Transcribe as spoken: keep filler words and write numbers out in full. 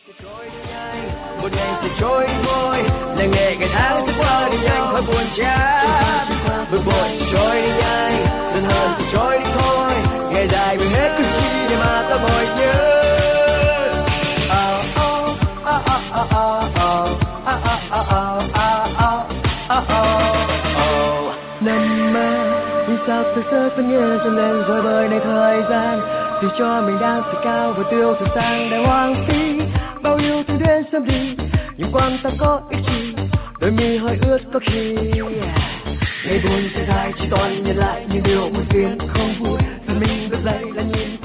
Một ngày sẽ trôi đi thôi, là ngày ngày tháng sẽ qua đi nhanh khỏi buồn chán. Bực bội sẽ trôi đi nhanh, giận hờn sẽ trôi đi thôi, ngày dài vì hết cứ chi để mà ta bồi nhớ. Nằm mơ vì sao thực sự vẫn như dần lên rồi bời này thời gian, dù cho mình đang phải cao và tiêu thật sang đại hoang phí. Bao yêu thương đến sớm đi, nhưng quan ta có ích gì, đôi mi hơi ướt có khi. Ngày buồn sẽ dài chỉ toàn nhìn lại những điều buồn phiền không vui, rồi mình bật dậy là nhìn